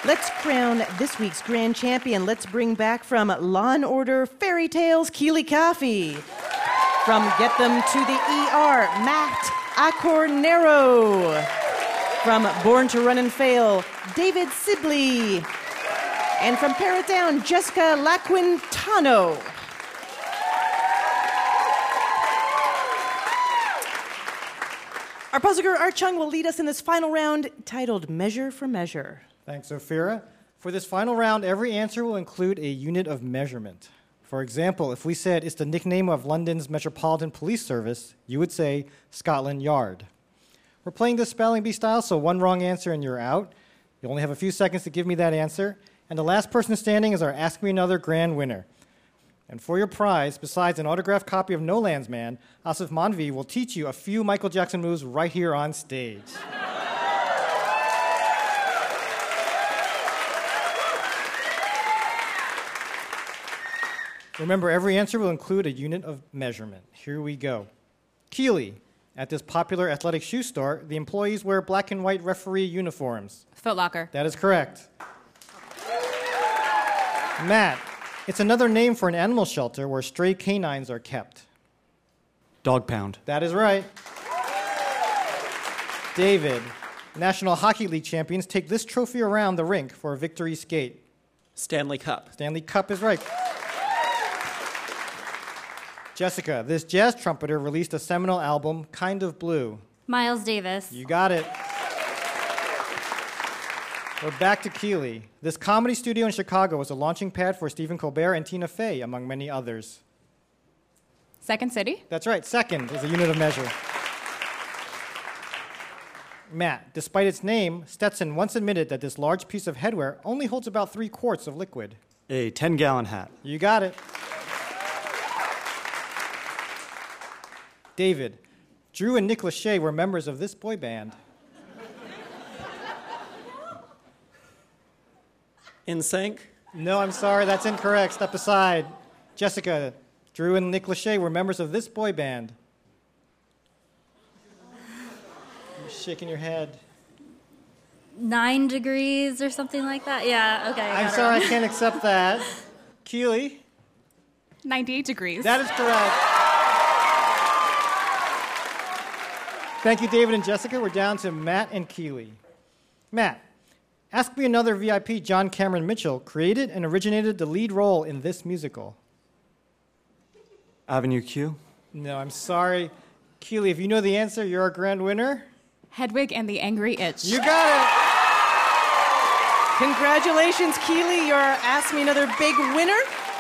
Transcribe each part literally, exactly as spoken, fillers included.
Let's crown this week's grand champion. Let's bring back from Law and Order Fairy Tales, Keely Coffey. From Get Them to the E R, Matt Acornero. From Born to Run and Fail, David Sibley. And from Parrot Down, Jessica LaQuintano. Our puzzle guru, Art Chung, will lead us in this final round titled Measure for Measure. Thanks, Ophira. For this final round, every answer will include a unit of measurement. For example, if we said it's the nickname of London's Metropolitan Police Service, you would say Scotland Yard. We're playing this spelling bee style, so one wrong answer and you're out. You only have a few seconds to give me that answer. And the last person standing is our Ask Me Another grand winner. And for your prize, besides an autographed copy of No Land's Man, Asif Manvi will teach you a few Michael Jackson moves right here on stage. Remember, every answer will include a unit of measurement. Here we go. Keely. At this popular athletic shoe store, the employees wear black and white referee uniforms. Foot Locker. That is correct. Matt. It's another name for an animal shelter where stray canines are kept. Dog Pound. That is right. David. National Hockey League champions take this trophy around the rink for a victory skate. Stanley Cup. Stanley Cup is right. Jessica, this jazz trumpeter released a seminal album, Kind of Blue. Miles Davis. You got it. We're back to Keely. This comedy studio in Chicago was a launching pad for Stephen Colbert and Tina Fey, among many others. Second City. That's right, second is a unit of measure. Matt, despite its name, Stetson once admitted that this large piece of headwear only holds about three quarts of liquid. A ten-gallon hat. You got it. David, Drew and Nick Lachey were members of this boy band. In Sync? No, I'm sorry, that's incorrect. Step aside. Jessica, Drew and Nick Lachey were members of this boy band. You're shaking your head. Nine degrees or something like that? Yeah, okay. I I'm sorry, I can't accept that. Keely? ninety-eight degrees. That is correct. Thank you, David and Jessica. We're down to Matt and Keely. Matt, Ask Me Another V I P John Cameron Mitchell created and originated the lead role in this musical. Avenue Q. No, I'm sorry. Keely, if you know the answer, you're our grand winner. Hedwig and the Angry Itch. You got it. Congratulations, Keely. You're our Ask Me Another big winner.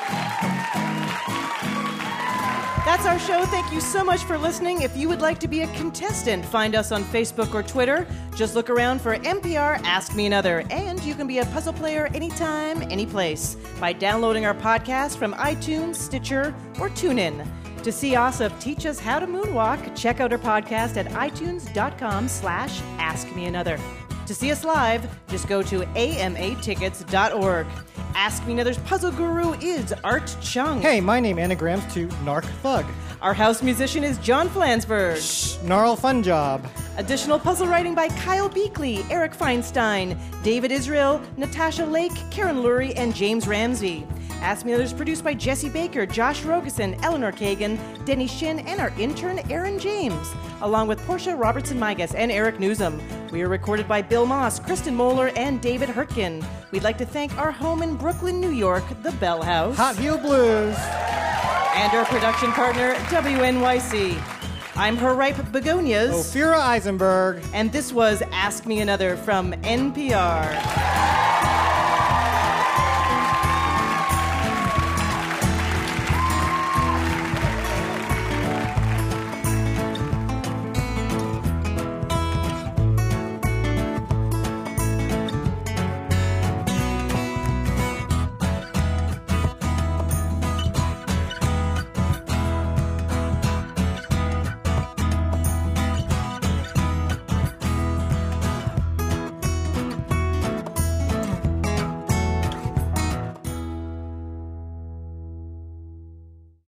That's our show. Thank you so much for listening. If you would like to be a contestant, find us on Facebook or Twitter. Just look around for N P R Ask Me Another. And you can be a puzzle player anytime, anyplace by downloading our podcast from iTunes, Stitcher, or TuneIn. To see Asif teach us how to moonwalk, check out our podcast at itunes.com slash Ask Me Another. To see us live, just go to A M A tickets dot org. Ask Me Another's puzzle guru is Art Chung. Hey, my name anagrams to Narc Thug. Our house musician is John Flansburgh. Shh, Gnarl Fun Job. Additional puzzle writing by Kyle Beakley, Eric Feinstein, David Israel, Natasha Lake, Karen Lurie, and James Ramsey. Ask Me Another is produced by Jesse Baker, Josh Rogeson, Eleanor Kagan, Denny Shin, and our intern, Aaron James, along with Portia Robertson-Migas and Eric Newsom. We are recorded by Bill Moss, Kristen Moeller, and David Hurtgen. We'd like to thank our home in Brooklyn, New York, the Bell House. Hot Heel Blues. And our production partner, W N Y C. I'm her ripe begonias. Ophira Eisenberg. And this was Ask Me Another from N P R.